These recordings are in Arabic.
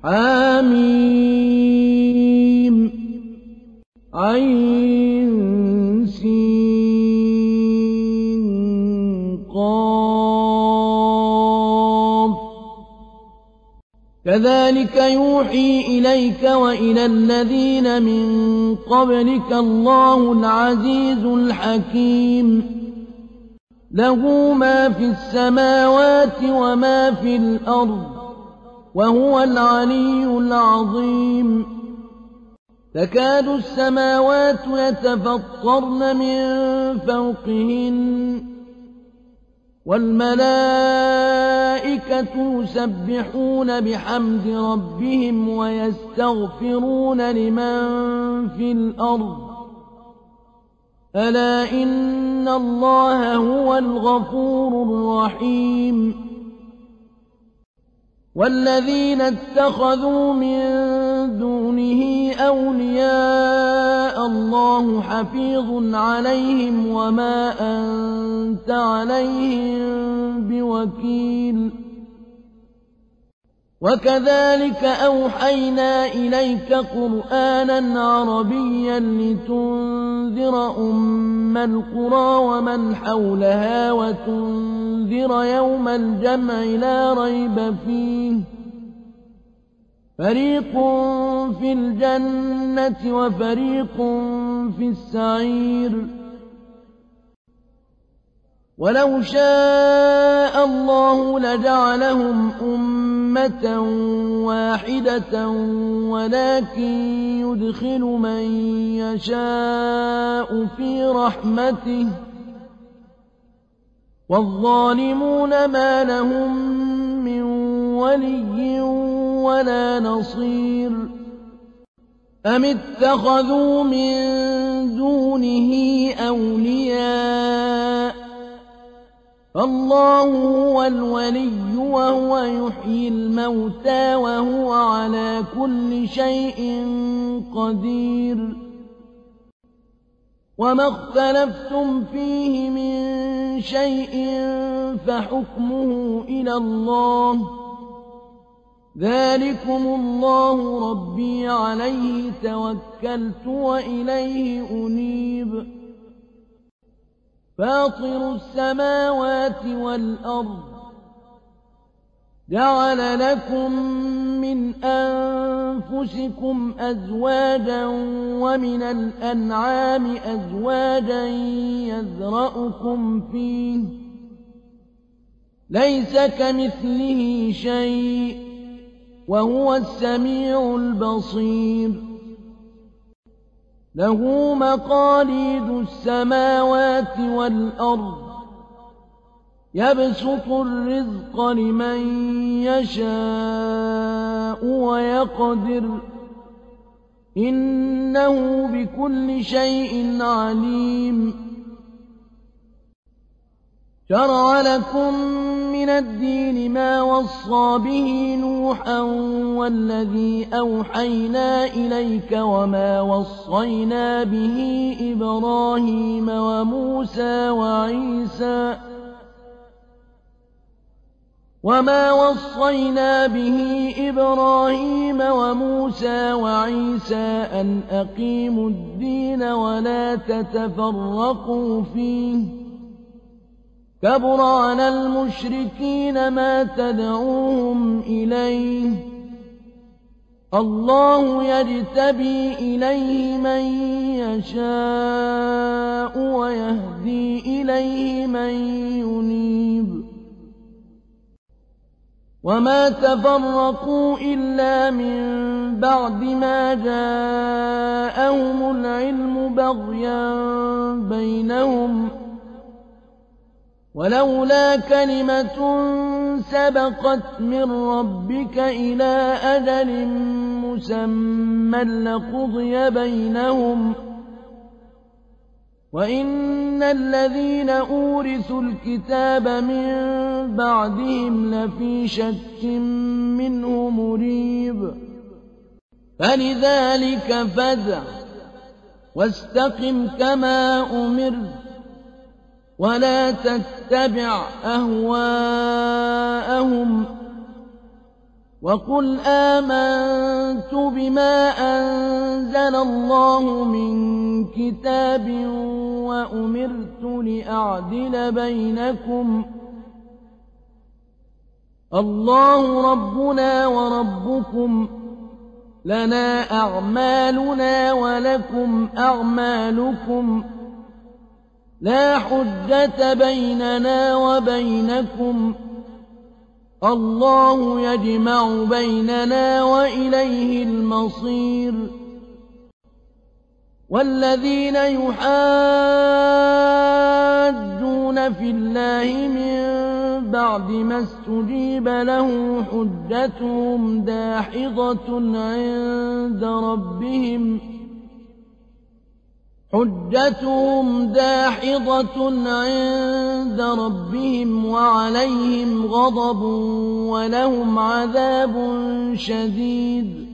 حم عين سين قاف كذلك يوحي إليك وإلى الذين من قبلك الله العزيز الحكيم له ما في السماوات وما في الأرض وهو العلي العظيم تكاد السماوات يتفطرن من فوقهن والملائكة يسبحون بحمد ربهم ويستغفرون لمن في الأرض ألا إن الله هو الغفور الرحيم والذين اتخذوا من دونه أولياء الله حفيظ عليهم وما أنت عليهم بوكيل وكذلك أوحينا إليك قرآنا عربيا لتنذر أم القرى ومن حولها وتنذر يوم الجمع لا ريب فيه فريق في الجنة وفريق في السعير ولو شاء الله لجعلهم أمة واحدة ولكن يدخل من يشاء في رحمته والظالمون ما لهم من ولي ولا نصير أم اتخذوا من دونه أولياء فالله هو الولي وهو يحيي الموتى وهو على كل شيء قدير وما اختلفتم فيه من شيء فحكمه إلى الله ذلكم الله ربي عليه توكلت وإليه أنيب فاطر السماوات والأرض جعل لكم من أنفسكم أزواجا ومن الأنعام أزواجا يذرأكم فيه ليس كمثله شيء وهو السميع البصير له مقاليد السماوات والأرض يبسط الرزق لمن يشاء ويقدر إنه بكل شيء عليم شرع لكم من الدين ما وصى به نوحا والذي أوحينا إليك وما وصينا به إبراهيم وموسى وعيسى أن أقيموا الدين ولا تتفرقوا فيه كبر على المشركين ما تدعوهم إليه الله يجتبي إليه من يشاء ويهدي إليه من ينيب وما تفرقوا إلا من بعد ما جاءهم العلم بغيا بينهم ولولا كلمة سبقت من ربك إلى أجل مسمى لقضي بينهم وإن الذين أورثوا الكتاب من بعدهم لفي شك منه مريب فلذلك فادع واستقم كما أمرت ولا تتبع أهواءهم وقل آمنت بما أنزل الله من كتاب وأمرت لأعدل بينكم الله ربنا وربكم لنا أعمالنا ولكم أعمالكم لا حجة بيننا وبينكم الله يجمع بيننا وإليه المصير والذين يحاجون في الله من بعد ما استجيب له حجتهم داحضة عند ربهم وعليهم غضب ولهم عذاب شديد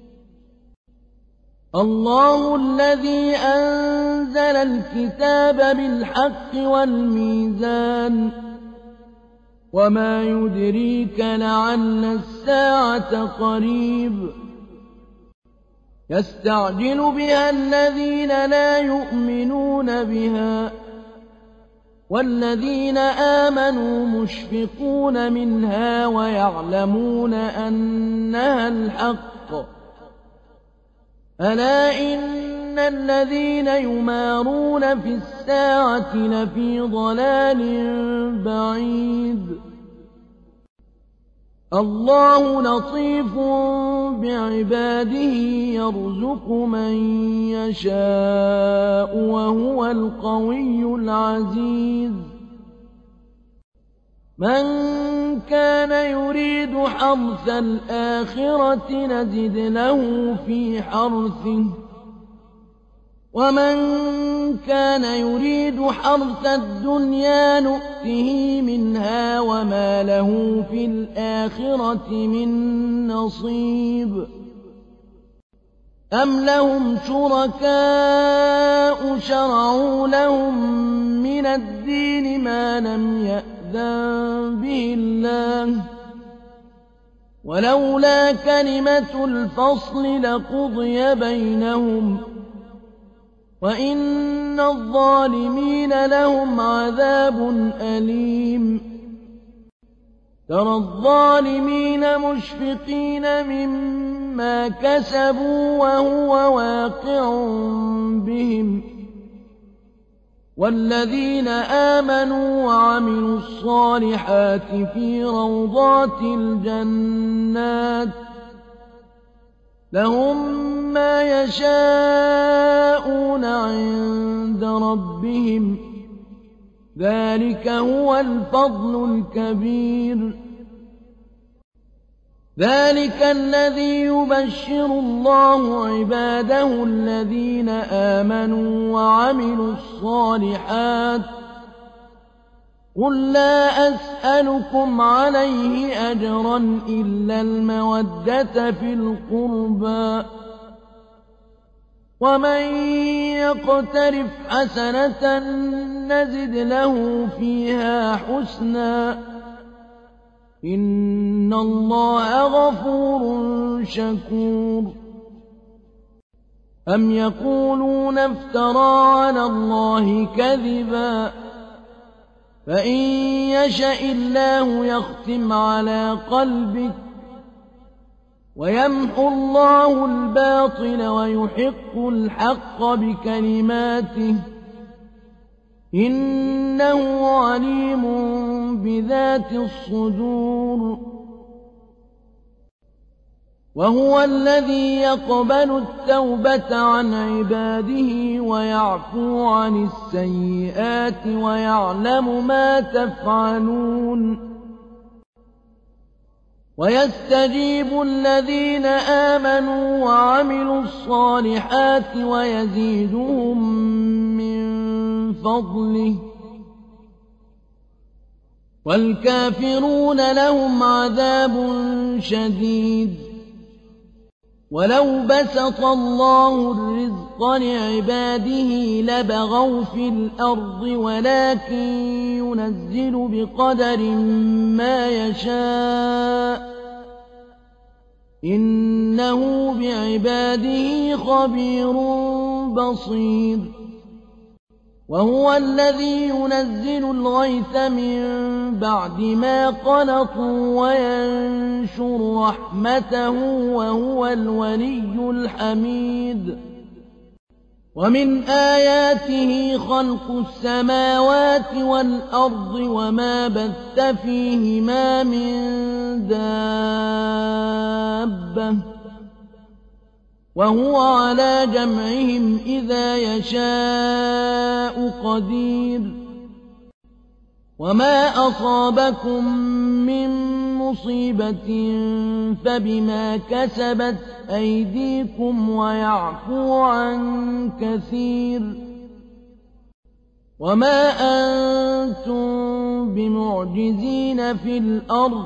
الله الذي أنزل الكتاب بالحق والميزان وما يدريك لعل الساعة قريب يستعجل بها الذين لا يؤمنون بها والذين آمنوا مشفقون منها ويعلمون أنها الحق ألا إن الذين يمارون في الساعة لفي ضلال بعيد الله لطيف بعباده يرزق من يشاء وهو القوي العزيز من كان يريد حرث الآخرة نزد له في حرثه ومن كان يريد حرث الدنيا نؤته منها وما له في الآخرة من نصيب أم لهم شركاء شرعوا لهم من الدين ما لم يأذن به الله ولولا كلمة الفصل لقضي بينهم وإن الظالمين لهم عذاب أليم ترى الظالمين مشفقين مما كسبوا وهو واقع بهم والذين آمنوا وعملوا الصالحات في روضات الجنات لهم ما يشاءون عند ربهم ذلك هو الفضل الكبير ذلك الذي يبشر الله عباده الذين آمنوا وعملوا الصالحات قل لا أسألكم عليه أجرا إلا المودة في القربى ومن يقترف حسنة نزد له فيها حسنا إن الله غفور شكور أم يقولون افترى على الله كذبا فإن يشأ الله يختم على قلبك ويمحو الله الباطل ويحق الحق بكلماته إنه عليم بذات الصدور وهو الذي يقبل التوبة عن عباده ويعفو عن السيئات ويعلم ما تفعلون ويستجيب الذين آمنوا وعملوا الصالحات ويزيدهم من فضله والكافرون لهم عذاب شديد ولو بسط الله الرزق لعباده لبغوا في الأرض ولكن ينزل بقدر ما يشاء إنه بعباده خبير بصير وهو الذي ينزل الغيث من بعد ما قنطوا وينشر رحمته وهو الولي الحميد ومن آياته خلق السماوات والأرض وما بث فيهما من دابة وهو على جمعهم إذا يشاء قدير وما أصابكم من مصيبة فبما كسبت أيديكم ويعفو عن كثير وما أنتم بمعجزين في الأرض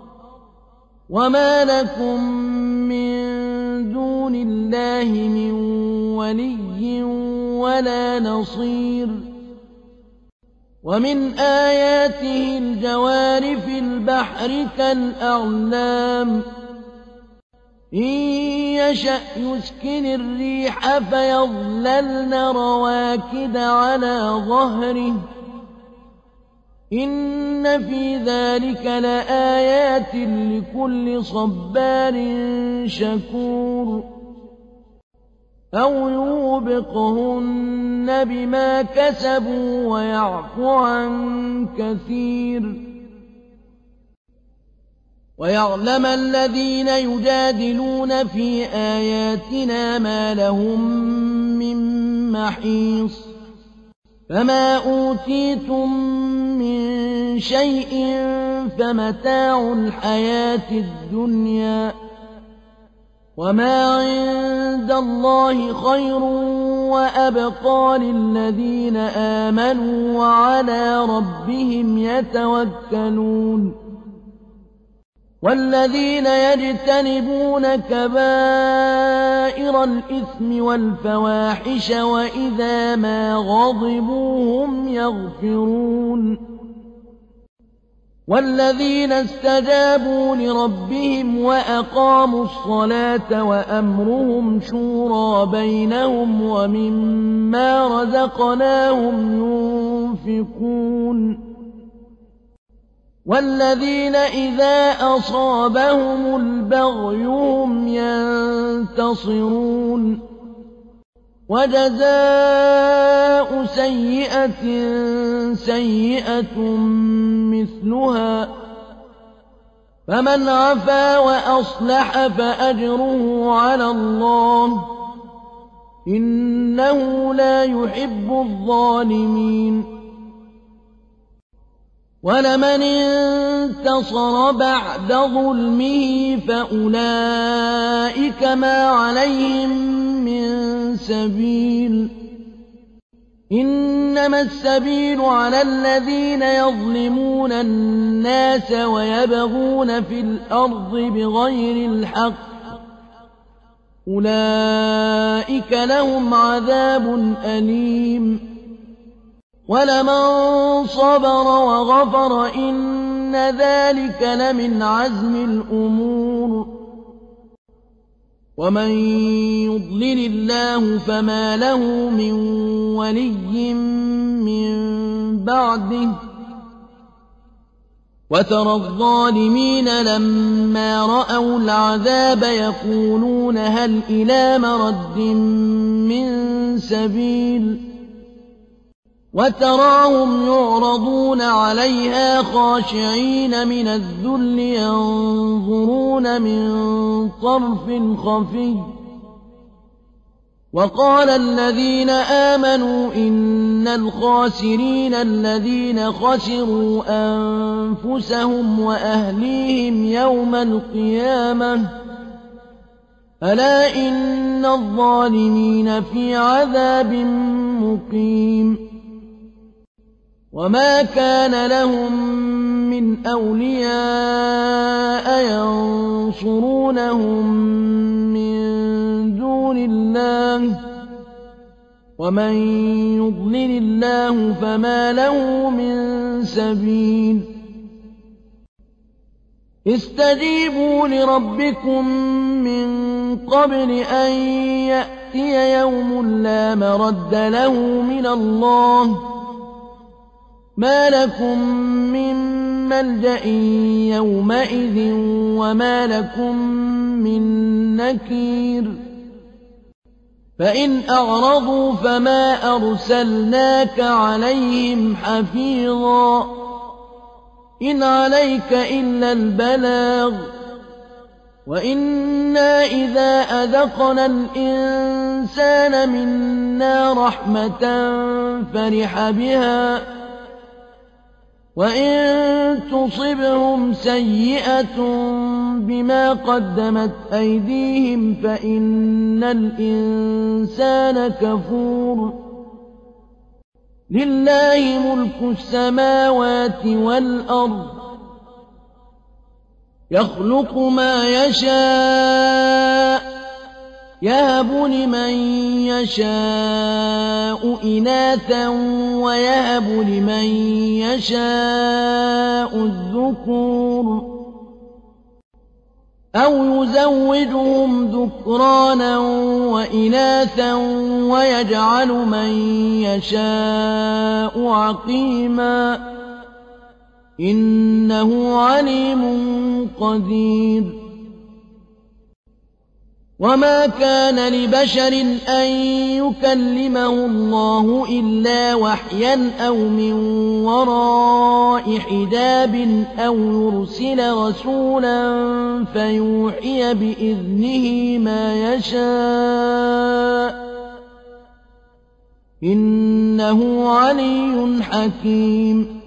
وما لكم من دون الله من ولي ولا نصير ومن آياته الجوار في البحر كالأعلام إن يشأ يسكن الريح فيظللن رواكد على ظهره إن في ذلك لآيات لكل صبار شكور أو يوبقهن بما كسبوا ويعفو عن كثير ويعلم الذين يجادلون في آياتنا ما لهم من محيص فما أوتيتم من شيء فمتاع الحياة الدنيا وما عند الله خير وأبقى للذين آمنوا وعلى ربهم يتوكلون والذين يجتنبون كبائر الإثم والفواحش وإذا ما غضبوا هم يغفرون والذين استجابوا لربهم وأقاموا الصلاة وأمرهم شورى بينهم ومما رزقناهم ينفقون والذين إذا أصابهم البغي هم ينتصرون وجزاء سيئة سيئة مثلها فمن عفا وأصلح فأجره على الله إنه لا يحب الظالمين ولمن انتصر بعد ظلمه فأولئك ما عليهم من سبيل إنما السبيل على الذين يظلمون الناس ويبغون في الأرض بغير الحق أولئك لهم عذاب أليم ولمن صبر وغفر إن ذلك لمن عزم الأمور ومن يضلل الله فما له من ولي من بعده وترى الظالمين لما رأوا العذاب يقولون هل إلى مرد من سبيل وتراهم يعرضون عليها خاشعين من الذل ينظرون من طرف خفي وقال الذين آمنوا إن الخاسرين الذين خسروا أنفسهم وأهليهم يوم القيامة ألا إن الظالمين في عذاب مقيم وما كان لهم من أولياء ينصرونهم من دون الله ومن يضلل الله فما له من سبيل استجيبوا لربكم من قبل أن يأتي يوم لا مرد له من الله ما لكم من ملجأ يومئذ وما لكم من نكير فإن أعرضوا فما أرسلناك عليهم حفيظا إن عليك إلا البلاغ وإنا إذا أذقنا الإنسان منا رحمة فرح بها وإن تصبهم سيئة بما قدمت أيديهم فإن الإنسان كفور لله ملك السماوات والأرض يخلق ما يشاء يهب لمن يشاء إناثا ويهب لمن يشاء الذكور أو يزوجهم ذكرانا وإناثا ويجعل من يشاء عقيما إنه عليم قدير وما كان لبشر أن يكلمه الله إلا وحيا أو من وراء حجاب أو يرسل رسولا فيوحي بإذنه ما يشاء إنه علي حكيم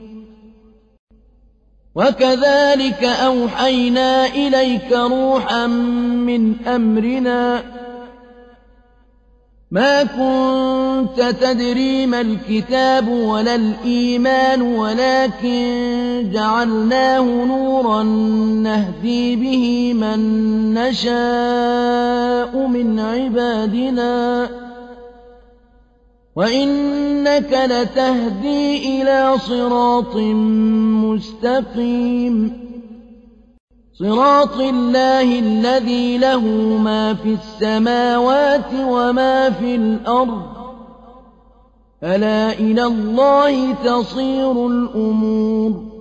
وكذلك أوحينا إليك روحا من أمرنا ما كنت تدري ما الكتاب ولا الإيمان ولكن جعلناه نورا نهدي به من نشاء من عبادنا وإنك لتهدي إلى صراط مستقيم صراط الله الذي له ما في السماوات وما في الأرض ألا إلى الله تصير الأمور